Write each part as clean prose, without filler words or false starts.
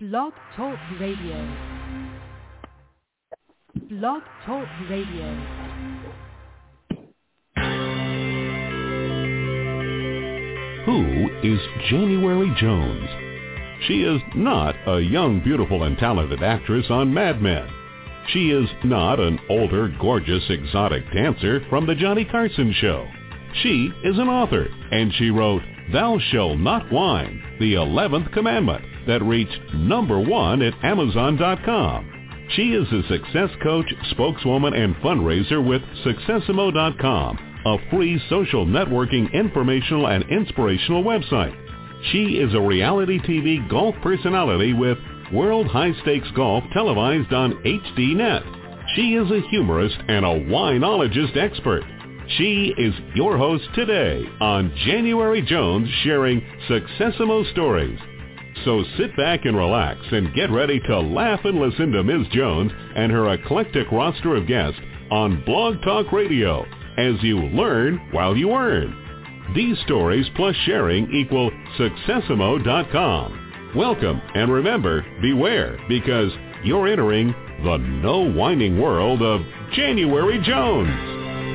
Blog Talk Radio. Blog Talk Radio. Who is January Jones? She is not a young, beautiful, and talented actress on Mad Men. She is not an older, gorgeous, exotic dancer from The Johnny Carson Show. She is an author, and she wrote Thou Shalt Not Whine, the 11th Commandment, that reached #1 at Amazon.com. She is a success coach, spokeswoman, and fundraiser with Successimo.com, a free social networking, informational, and inspirational website. She is a reality TV golf personality with World High Stakes Golf televised on HDNet. She is a humorist and a winologist expert. She is your host today on January Jones, sharing Successimo stories. So sit back and relax and get ready to laugh and listen to Ms. Jones and her eclectic roster of guests on Blog Talk Radio as you learn while you earn. These stories plus sharing equal Successimo.com. Welcome, and remember, beware, because you're entering the no whining world of January Jones.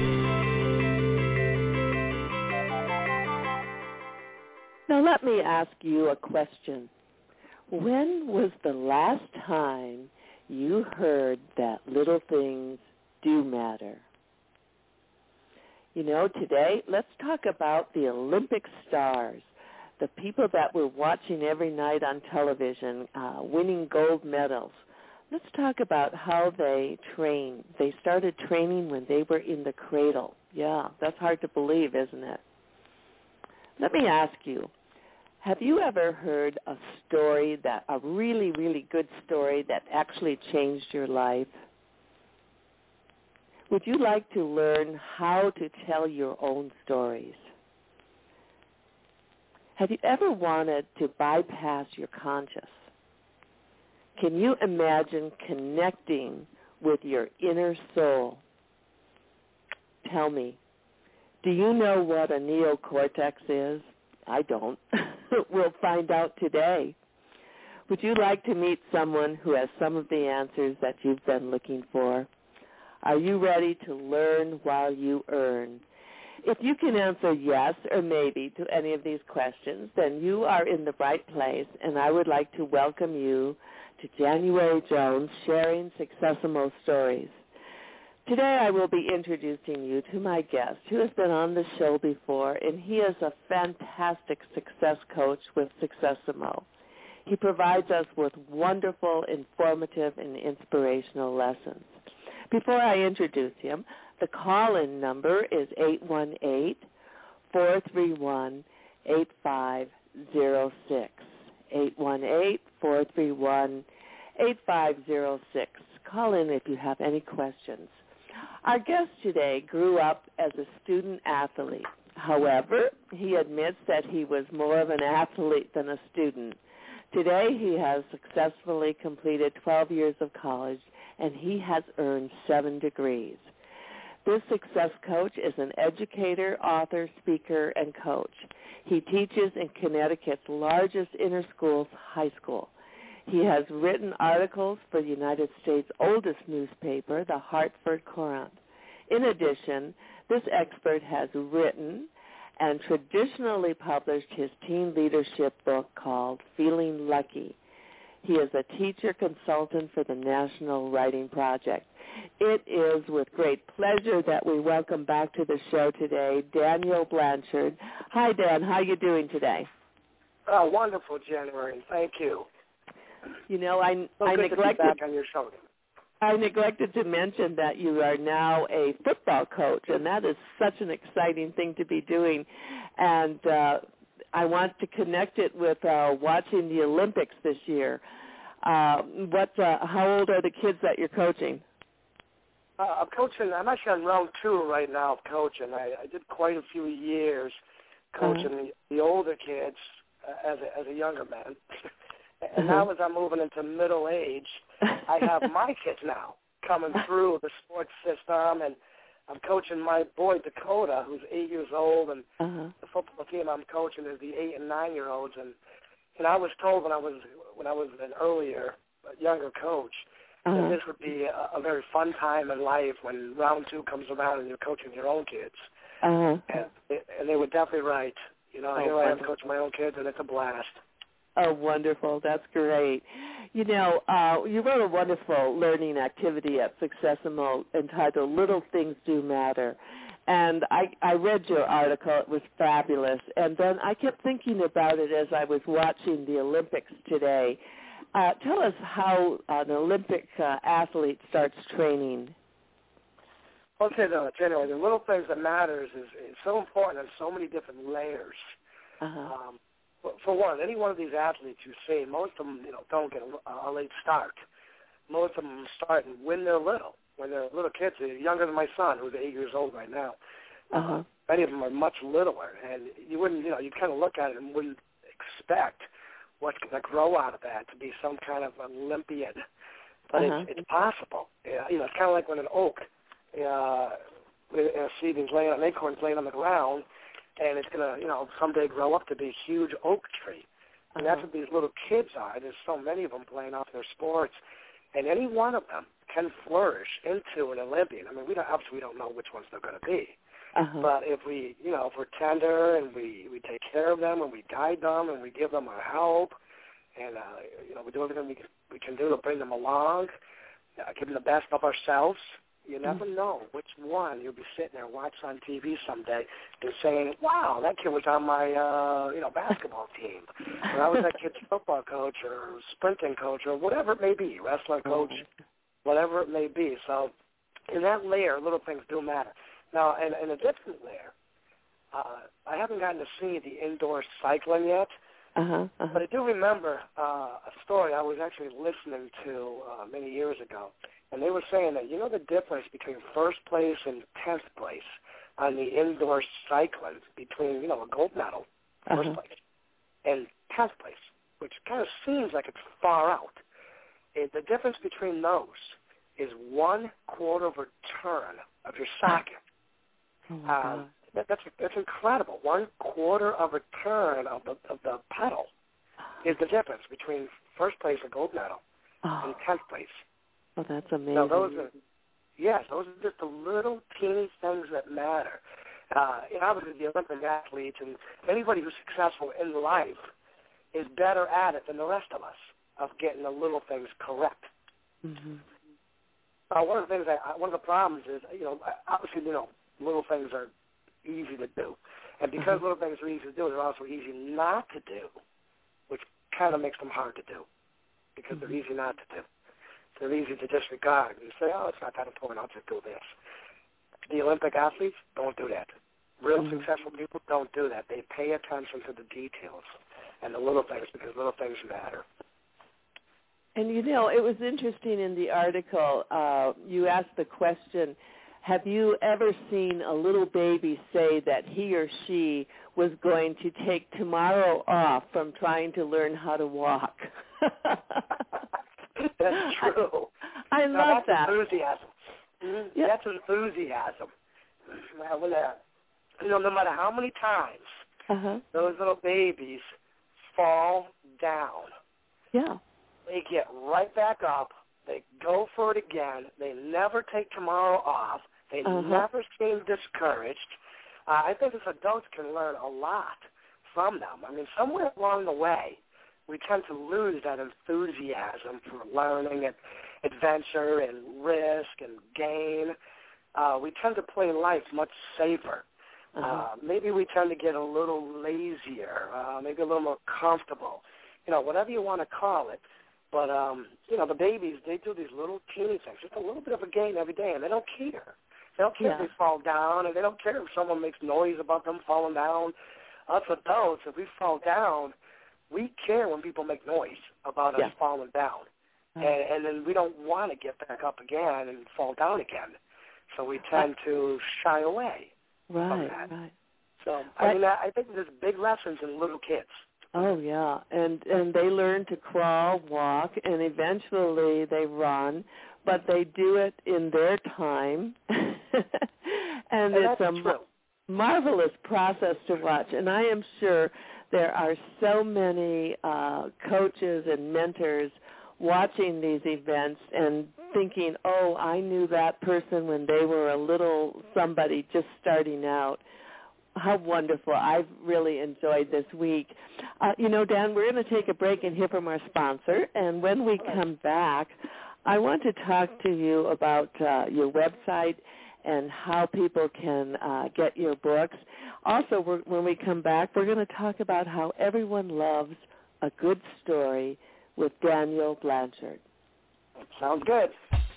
Now let me ask you a question. When was the last time you heard that little things do matter? You know, today, let's talk about the Olympic stars, the people that we're watching every night on television, winning gold medals. Let's talk about how they train. They started training when they were in the cradle. Yeah, that's hard to believe, isn't it? Let me ask you, have you ever heard a story, a really, really good story that actually changed your life? Would you like to learn how to tell your own stories? Have you ever wanted to bypass your conscious? Can you imagine connecting with your inner soul? Tell me, do you know what a neocortex is? I don't. We'll find out today. Would you like to meet someone who has some of the answers that you've been looking for? Are you ready to learn while you earn? If you can answer yes or maybe to any of these questions, then you are in the right place, and I would like to welcome you to January Jones, sharing Successimo stories. Today I will be introducing you to my guest who has been on the show before, and he is a fantastic success coach with Successimo. He provides us with wonderful, informative, and inspirational lessons. Before I introduce him, the call-in number is 818-431-8506. 818-431-8506. Call in if you have any questions. Our guest today grew up as a student athlete. However, he admits that he was more of an athlete than a student. Today, he has successfully completed 12 years of college, and he has earned 7 degrees. This success coach is an educator, author, speaker, and coach. He teaches in Connecticut's largest inter-school high school. He has written articles for the United States' oldest newspaper, the Hartford Courant. In addition, this expert has written and traditionally published his teen leadership book called Feeling Lucky. He is a teacher consultant for the National Writing Project. It is with great pleasure that we welcome back to the show today Daniel Blanchard. Hi, Dan. How are you doing today? Oh, wonderful, January. Thank you. You know, I neglected to be back on your show. I neglected to mention that you are now a football coach, and that is such an exciting thing to be doing. And I want to connect it with watching the Olympics this year. How old are the kids that you're coaching? I'm coaching. I'm actually on round 2 right now of coaching. I did quite a few years coaching the older kids as a younger man. And now as I'm moving into middle age, I have my kids now coming through the sports system, and I'm coaching my boy Dakota, who's 8 years old, and the football team I'm coaching is the 8 and 9-year-olds, and And I was told when I was an younger coach, that this would be a very fun time in life when round 2 comes around and you're coaching your own kids. And they were definitely right. Here I am coaching my own kids, and it's a blast. Oh, wonderful. That's great. You wrote a wonderful learning activity at Successimo entitled Little Things Do Matter. And I read your article. It was fabulous. And then I kept thinking about it as I was watching the Olympics today. Tell us how an Olympic athlete starts training. I'll say that generally, the little things that matters is so important on so many different layers. For one, any one of these athletes you see, most of them don't get a late start. Most of them start when they're little. When they're little kids, they're younger than my son, who's 8 years old right now. Many of them are much littler, and you wouldn't, you kind of look at it and wouldn't expect what's going to grow out of that to be some kind of Olympian. But it's possible. It's kind of like when an oak, a seedling's laying, an acorn's laying on the ground, and it's going to, someday grow up to be a huge oak tree. And that's what these little kids are. There's so many of them playing off their sports, and any one of them can flourish into an Olympian. I mean, we don't know which ones they're going to be. But if we, if we're tender and we take care of them and we guide them and we give them our help and, we do everything we can do to bring them along, give them the best of ourselves, you never know which one you'll be sitting there watching on TV someday and saying, wow, that kid was on my, basketball team. Or I was that kid's football coach or sprinting coach or whatever it may be, wrestling coach, whatever it may be. So in that layer, little things do matter. Now, in a different layer, I haven't gotten to see the indoor cycling yet, but I do remember a story I was actually listening to many years ago, and they were saying that, the difference between first place and 10th place on the indoor cycling between, a gold medal, first place, and 10th place, which kind of seems like it's far out. The difference between those is 1/4 of a turn of your socket. That's incredible. 1/4 of a turn of the pedal is the difference between first place, a gold medal, and 10th place. Oh, that's amazing. Now, those are just the little teeny things that matter. Obviously, the Olympic athletes and anybody who's successful in life is better at it than the rest of us, of getting the little things correct. One of the problems is, obviously, little things are easy to do. And because little things are easy to do, they're also easy not to do, which kind of makes them hard to do because they're easy not to do. They're easy to disregard and say, oh, it's not that important, I'll just do this. The Olympic athletes don't do that. Real successful people don't do that. They pay attention to the details and the little things because little things matter. And, it was interesting in the article, you asked the question, have you ever seen a little baby say that he or she was going to take tomorrow off from trying to learn how to walk? That's true. I love that. Enthusiasm. That's enthusiasm. No matter how many times those little babies fall down, they get right back up. They go for it again. They never take tomorrow off. They never seem discouraged. I think as adults can learn a lot from them. I mean, somewhere along the way, we tend to lose that enthusiasm for learning and adventure and risk and gain. We tend to play life much safer. Maybe we tend to get a little lazier, maybe a little more comfortable, whatever you want to call it. But, the babies, they do these little teeny things, just a little bit of a gain every day, and they don't care. They don't care if they fall down, and they don't care if someone makes noise about them falling down. Us adults, if we fall down, we care when people make noise about us falling down. And then we don't want to get back up again and fall down again. So we tend to shy away from that. So, I think there's big lessons in little kids. Oh, yeah, and they learn to crawl, walk, and eventually they run, but they do it in their time, and it's a marvelous process to watch. And I am sure there are so many coaches and mentors watching these events and thinking, oh, I knew that person when they were a little somebody just starting out. How wonderful. I've really enjoyed this week. Dan, we're going to take a break and hear from our sponsor. And when we come back, I want to talk to you about your website and how people can get your books. Also, when we come back, we're going to talk about how everyone loves a good story with Daniel Blanchard. Sounds good.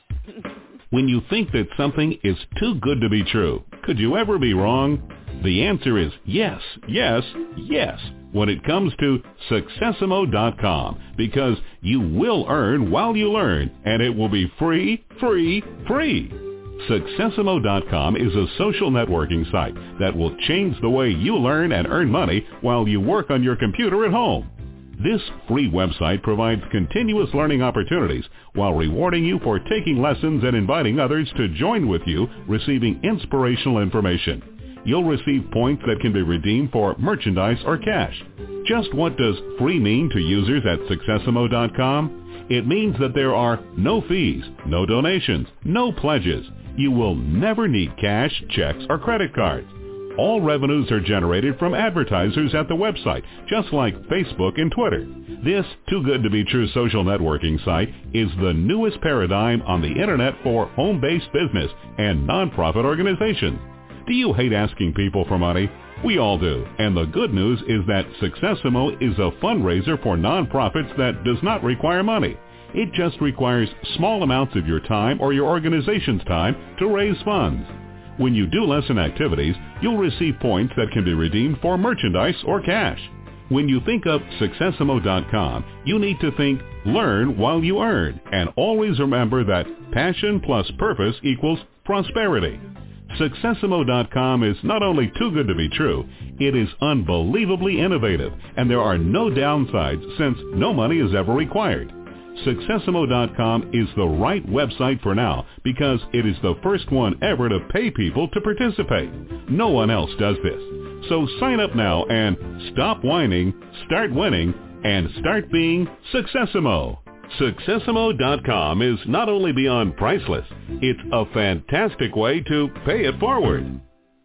When you think that something is too good to be true, could you ever be wrong? The answer is yes, yes, yes when it comes to Successimo.com, because you will earn while you learn, and it will be free, free, free. Successimo.com is a social networking site that will change the way you learn and earn money while you work on your computer at home. This free website provides continuous learning opportunities while rewarding you for taking lessons and inviting others to join with you receiving inspirational information. You'll receive points that can be redeemed for merchandise or cash. Just what does free mean to users at Successimo.com? It means that there are no fees, no donations, no pledges. You will never need cash, checks, or credit cards. All revenues are generated from advertisers at the website, just like Facebook and Twitter. This too good to be true social networking site is the newest paradigm on the internet for home-based business and nonprofit organizations. Do you hate asking people for money? We all do. And the good news is that Successimo is a fundraiser for nonprofits that does not require money. It just requires small amounts of your time or your organization's time to raise funds. When you do lesson activities, you'll receive points that can be redeemed for merchandise or cash. When you think of Successimo.com, you need to think learn while you earn, and always remember that passion plus purpose equals prosperity. Successimo.com is not only too good to be true, it is unbelievably innovative, and there are no downsides since no money is ever required. Successimo.com is the right website for now because it is the first one ever to pay people to participate. No one else does this. So sign up now and stop whining, start winning, and start being Successimo. Successimo.com is not only beyond priceless, it's a fantastic way to pay it forward.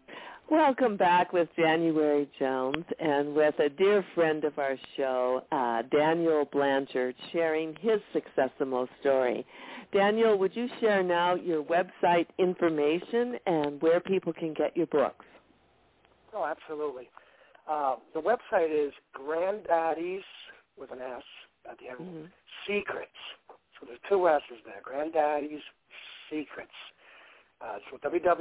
Welcome back with January Jones and with a dear friend of our show, Daniel Blanchard, sharing his Successimo story. Daniel, would you share now your website information and where people can get your books? Oh, absolutely. The website is Granddaddy's, with an S at the end, Secrets. So there's two S's there, Granddaddy's Secrets. So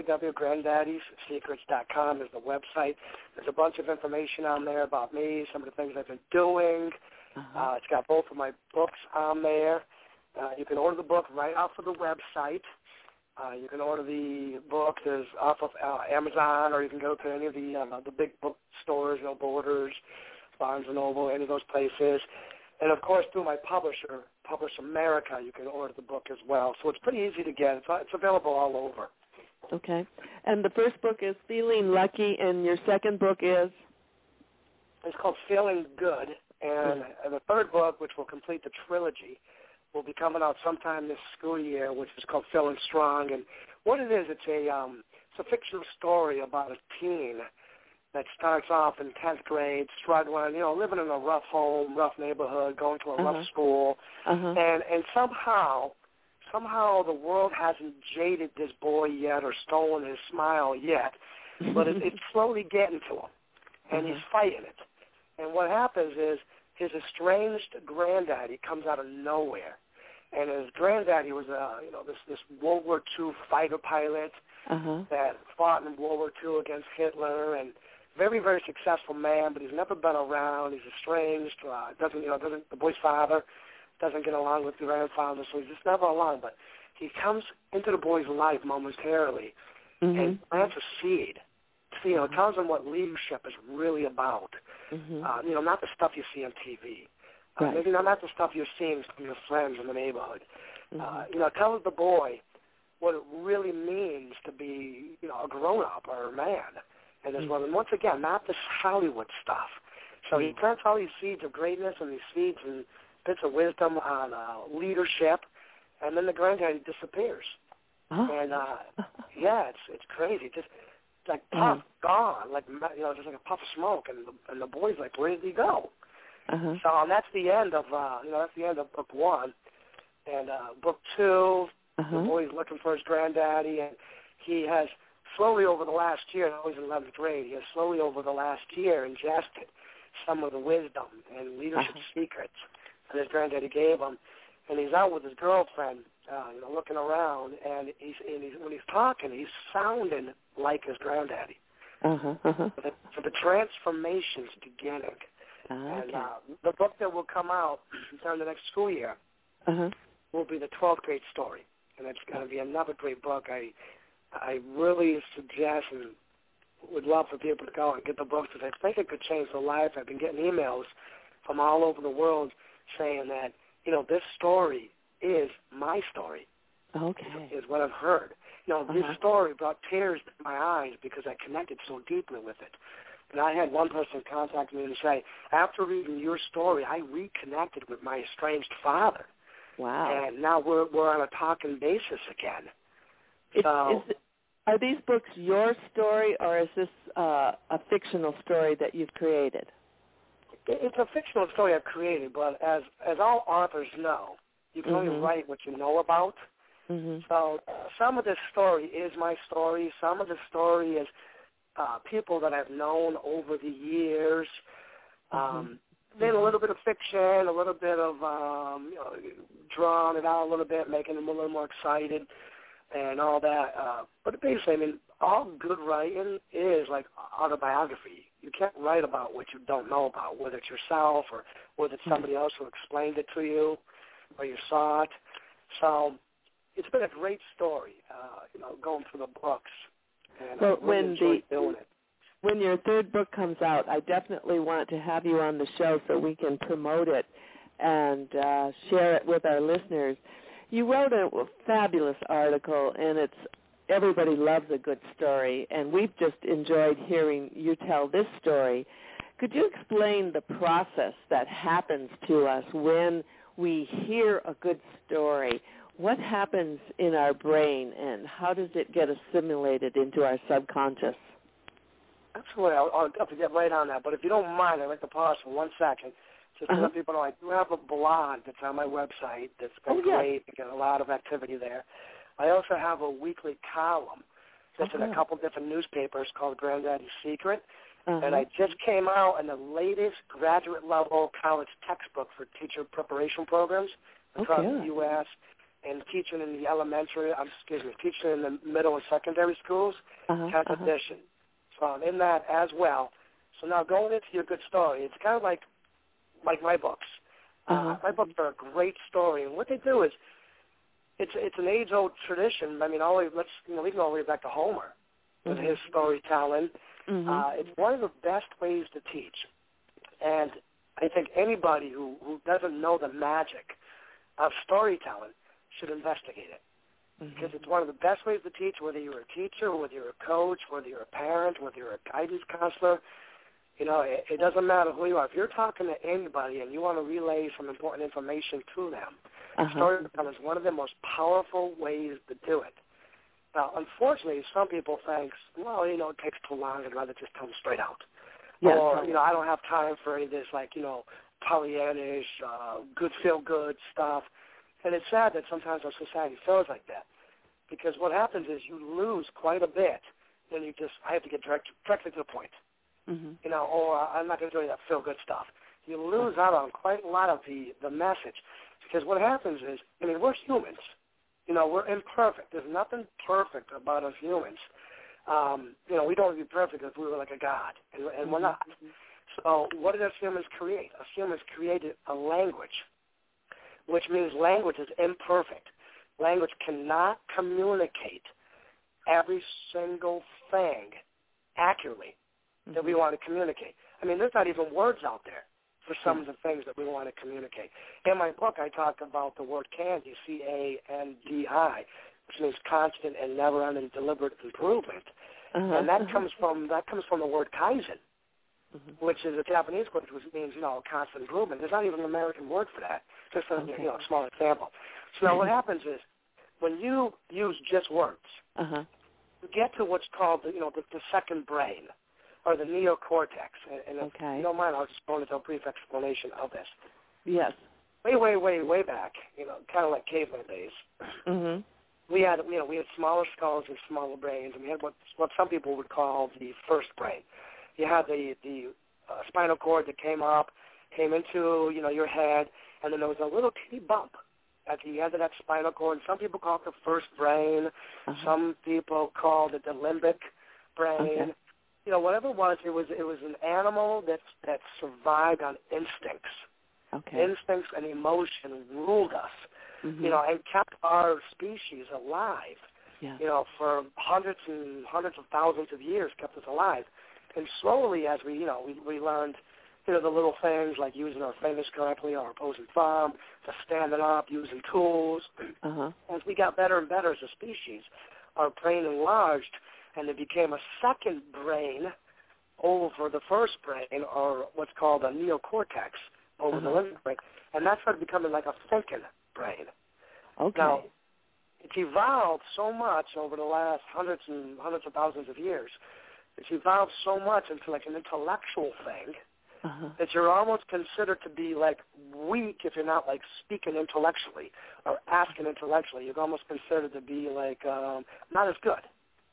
www.granddaddysecrets.com is the website. There's a bunch of information on there about me, some of the things I've been doing. It's got both of my books on there. You can order the book right off of the website. You can order the book off of Amazon, or you can go to any of the big book stores, Borders, Barnes & Noble, any of those places. And, of course, through my publisher, Publish America, you can order the book as well. So it's pretty easy to get. It's available all over. Okay. And the first book is Feeling Lucky, and your second book is? It's called Feeling Good. And the third book, which will complete the trilogy, will be coming out sometime this school year, which is called Feeling Strong. And what it is, it's a fictional story about a teen that starts off in 10th grade, struggling, living in a rough home, rough neighborhood, going to a rough school. And somehow the world hasn't jaded this boy yet or stolen his smile yet, but it's slowly getting to him, and he's fighting it. And what happens is his estranged granddaddy comes out of nowhere. And his granddaddy was this World War II fighter pilot that fought in World War II against Hitler, and very, very successful man, but he's never been around. He's estranged. The boy's father doesn't get along with the grandfather, so he's just never along. But he comes into the boy's life momentarily and plants a seed. It tells him what leadership is really about. Not the stuff you see on TV. Maybe not the stuff you're seeing from your friends in the neighborhood. Tells the boy what it really means to be, a grown-up or a man. And once again, not this Hollywood stuff. So he plants all these seeds of greatness and these seeds and bits of wisdom on leadership, and then the granddaddy disappears. And yeah, it's crazy. Just like puff, gone, like just like a puff of smoke, and the boy's like, where did he go? So that's the end of book 1, and book 2. The boy's looking for his granddaddy, and he has slowly over the last year, now he's in 11th grade, he has slowly over the last year ingested some of the wisdom and leadership secrets that his granddaddy gave him. And he's out with his girlfriend, looking around, and when he's talking, he's sounding like his granddaddy. So the transformation's beginning. And the book that will come out during the next school year will be the 12th grade story, and it's going to be another great book. I really suggest and would love for people to go and get the book because I think it could change their life. I've been getting emails from all over the world saying that, this story is my story. Is what I've heard. This story brought tears to my eyes because I connected so deeply with it. And I had one person contact me and say, after reading your story, I reconnected with my estranged father. Wow. And now we're on a talking basis again. Are these books your story, or is this a fictional story that you've created? It's a fictional story I've created, but as all authors know, you can only write what you know about. So some of this story is my story. Some of the story is people that I've known over the years. Then a little bit of fiction, a little bit of drawing it out a little bit, making them a little more excited and all that. But basically, all good writing is like autobiography. You can't write about what you don't know about, whether it's yourself or whether it's somebody else who explained it to you or you saw it. So it's been a great story, going through the books. And I really enjoyed doing it. When your third book comes out, I definitely want to have you on the show so we can promote it and share it with our listeners. You wrote a fabulous article, and everybody loves a good story, and we've just enjoyed hearing you tell this story. Could you explain the process that happens to us when we hear a good story? What happens in our brain, and how does it get assimilated into our subconscious? Absolutely. I'll have to get right on that. But if you don't mind, I'd like to pause for 1 second just to let people know I do have a blog that's on my website that's been great. I get a lot of activity there. I also have a weekly column that's in a couple different newspapers called Granddaddy's Secret. And I just came out in the latest graduate-level college textbook for teacher preparation programs across the U.S. and teaching in the teaching in the middle and secondary schools, 10th edition. So I'm in that as well. So now going into your good story, it's kind of like my books. My books are a great story, and what they do is it's an age-old tradition. We can go all the way back to Homer with his storytelling. It's one of the best ways to teach, and I think anybody who doesn't know the magic of storytelling should investigate it. Because it's one of the best ways to teach, whether you're a teacher, whether you're a coach, whether you're a parent, whether you're a guidance counselor. It doesn't matter who you are. If you're talking to anybody and you want to relay some important information to them, storytelling is one of the most powerful ways to do it. Now, unfortunately, some people think, it takes too long. I'd rather just tell them straight out. Yes. Or, I don't have time for any of this, Pollyannish, good feel-good stuff. And it's sad that sometimes our society feels like that, because what happens is you lose quite a bit, and I have to get directly to the point, or I'm not going to do that feel-good stuff. You lose out on quite a lot of the message, because what happens is, we're humans. We're imperfect. There's nothing perfect about us humans. We don't be perfect if we were like a god, and we're not. So what did us humans create? Us humans created a language, which means language is imperfect. Language cannot communicate every single thing accurately that we want to communicate. There's not even words out there for some of the things that we want to communicate. In my book, I talk about the word CANDI, C-A-N-D-I, which means constant and never-ending deliberate improvement. And that comes from the word Kaizen. which is a Japanese word, which means, constant improvement. There's not even an American word for that, just a small example. So now what happens is when you use just words, you get to what's called the second brain, or the neocortex. And if you don't mind, I'll just go into a brief explanation of this. Yes. Way back, kind of like caveman days. Mm-hmm. We had smaller skulls and smaller brains, and we had what some people would call the first brain. You had the spinal cord that came into your head, and then there was a little teeny bump at the end of that spinal cord. And some people call it the first brain. Some people called it the limbic brain. Whatever it was an animal that survived on instincts. Instincts and emotion ruled us, and kept our species alive, for hundreds and hundreds of thousands of years, kept us alive. And slowly, as we learned, the little things like using our fingers correctly, our opposing thumb, to standing up, using tools. As we got better and better as a species, our brain enlarged, and it became a second brain over the first brain, or what's called a neocortex, over the limbic brain, and that started becoming like a thinking brain. Now, it's evolved so much over the last hundreds and hundreds of thousands of years. It's evolved so much into like an intellectual thing that you're almost considered to be like weak if you're not like speaking intellectually or asking intellectually. You're almost considered to be like not as good.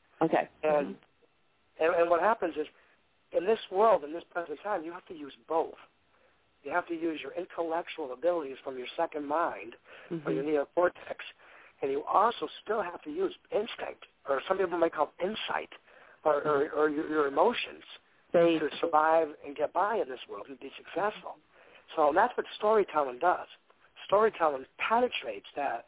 And what happens is, in this world, in this present time, you have to use both. You have to use your intellectual abilities from your second mind, or your neocortex, and you also still have to use instinct, or some people might call insight, or your emotions to survive and get by in this world and be successful. So that's what storytelling does. Storytelling penetrates that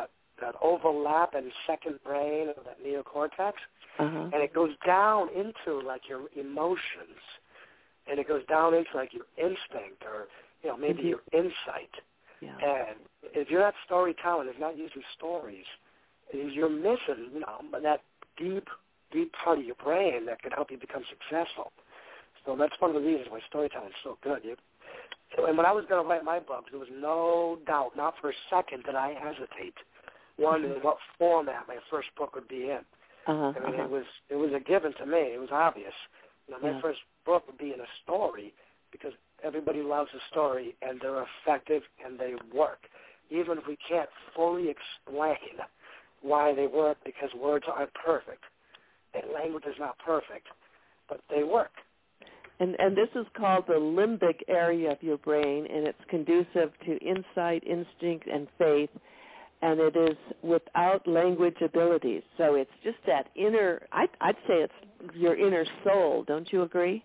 overlap in second brain or that neocortex, and it goes down into like your emotions. And it goes down into like your instinct, or maybe your insight. And if you're not storytelling, if you're not using stories, you're missing that deep part of your brain that can help you become successful. So that's one of the reasons why storytelling is so good. And when I was going to write my book, there was no doubt, not for a second, did I hesitate wondering what format my first book would be in. It was a given to me. It was obvious. My first book would be in a story, because everybody loves a story, and they're effective, and they work. Even if we can't fully explain why they work, because words aren't perfect, and language is not perfect, but they work. And this is called the limbic area of your brain, and it's conducive to insight, instinct, and faith, and it is without language abilities. So it's just that inner, I'd say it's your inner soul. Don't you agree?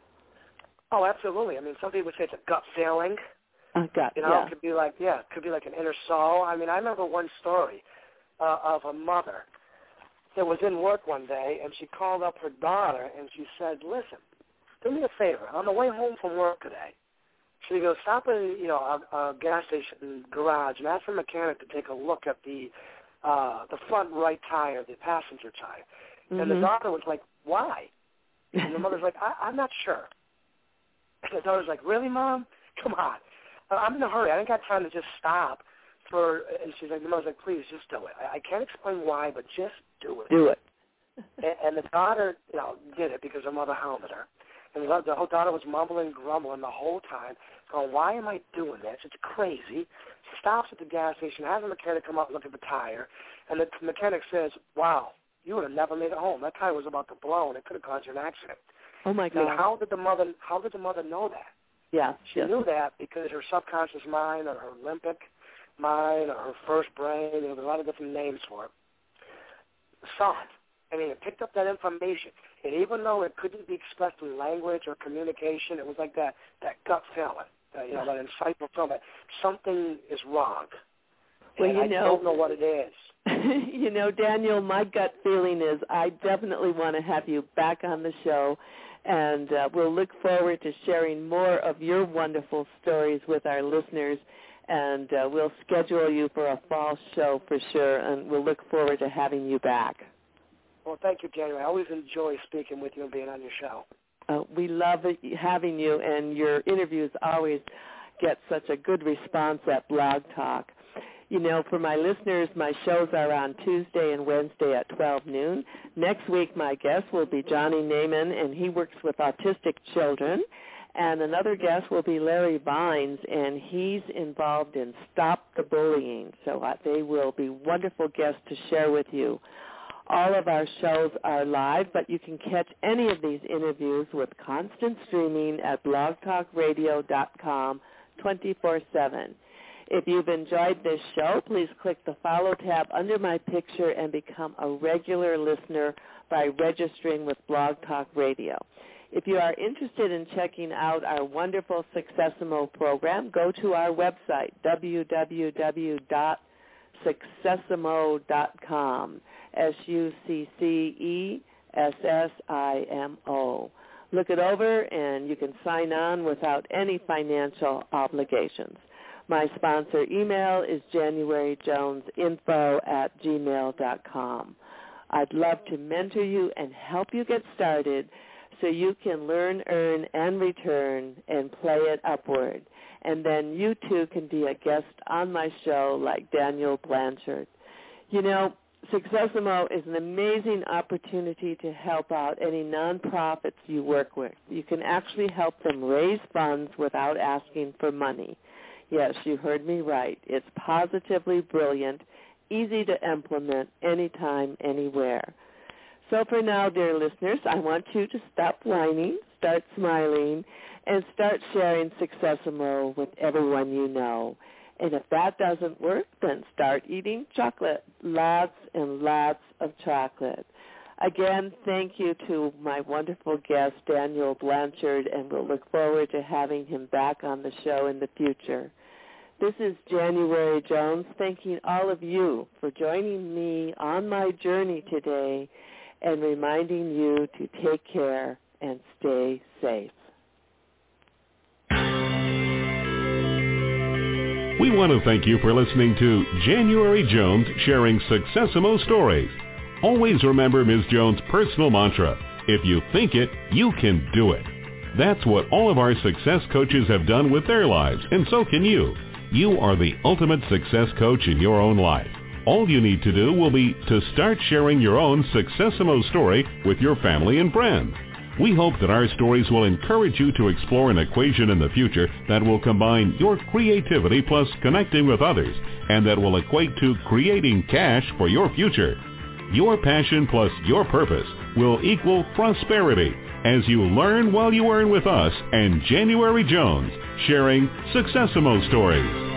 Oh, absolutely. I mean, some people say it's a gut feeling. It could be like, it could be like an inner soul. I mean, I remember one story of a mother that was in work one day, and she called up her daughter, and she said, listen, do me a favor. On the way home from work today, she goes, stop at a gas station garage and ask the mechanic to take a look at the front right tire, the passenger tire. And the daughter was like, why? And the mother's like, I'm not sure. And the daughter's like, really, Mom? Come on. I'm in a hurry. I ain't got time to just stop. And she's like, the mother's like, please, just do it. I can't explain why, but just do it. Do it. And the daughter, did it because her mother hounded her. And the whole daughter was mumbling, grumbling the whole time, going, why am I doing this? It's crazy. She stops at the gas station, has the mechanic come out and look at the tire, and the mechanic says, wow, you would have never made it home. That tire was about to blow, and it could have caused you an accident. Oh, my God. I mean, how did the mother know that? Yeah. She knew that because her subconscious mind, or her limbic mind, or her first brain, there was a lot of different names for it, saw it. I mean, it picked up that information. And even though it couldn't be expressed in language or communication, it was like that gut feeling, that insightful feeling that something is wrong. Well, and I don't know what it is. Daniel, my gut feeling is I definitely want to have you back on the show, and we'll look forward to sharing more of your wonderful stories with our listeners, and we'll schedule you for a fall show for sure, and we'll look forward to having you back. Well, thank you, January. I always enjoy speaking with you and being on your show. We love having you, and your interviews always get such a good response at Blog Talk. You know, for my listeners, my shows are on Tuesday and Wednesday at 12 noon. Next week, my guest will be Johnny Naiman, and he works with autistic children. And another guest will be Larry Vines, and he's involved in Stop the Bullying. So they will be wonderful guests to share with you. All of our shows are live, but you can catch any of these interviews with constant streaming at blogtalkradio.com 24/7. If you've enjoyed this show, please click the follow tab under my picture and become a regular listener by registering with Blog Talk Radio. If you are interested in checking out our wonderful Successimo program, go to our website, www.successimo.com, SUCCESSIMO. Look it over, and you can sign on without any financial obligations. My sponsor email is januaryjonesinfo@gmail.com. I'd love to mentor you and help you get started so you can learn, earn, and return and play it upward. And then you too can be a guest on my show like Daniel Blanchard. You know, Successimo is an amazing opportunity to help out any nonprofits you work with. You can actually help them raise funds without asking for money. Yes, you heard me right. It's positively brilliant, easy to implement anytime, anywhere. So for now, dear listeners, I want you to stop whining, start smiling, and start sharing Successimo with everyone you know. And if that doesn't work, then start eating chocolate, lots and lots of chocolate. Again, thank you to my wonderful guest, Daniel Blanchard, and we'll look forward to having him back on the show in the future. This is January Jones, thanking all of you for joining me on my journey today and reminding you to take care and stay safe. We want to thank you for listening to January Jones sharing Successimo stories. Always remember Ms. Jones' personal mantra, if you think it, you can do it. That's what all of our success coaches have done with their lives, and so can you. You are the ultimate success coach in your own life. All you need to do will be to start sharing your own Successimo story with your family and friends. We hope that our stories will encourage you to explore an equation in the future that will combine your creativity plus connecting with others, and that will equate to creating cash for your future. Your passion plus your purpose will equal prosperity as you learn while you earn with us and January Jones, sharing Successimo stories.